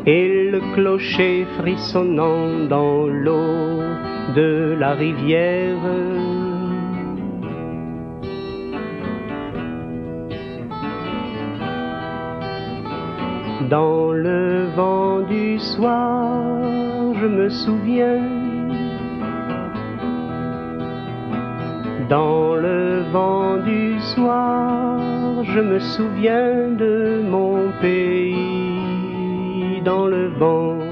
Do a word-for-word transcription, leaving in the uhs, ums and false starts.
et le clocher frissonnant dans l'eau de la rivière. Dans le vent du soir, je me souviens. Dans le vent du soir, je me souviens de mon pays. Dans le vent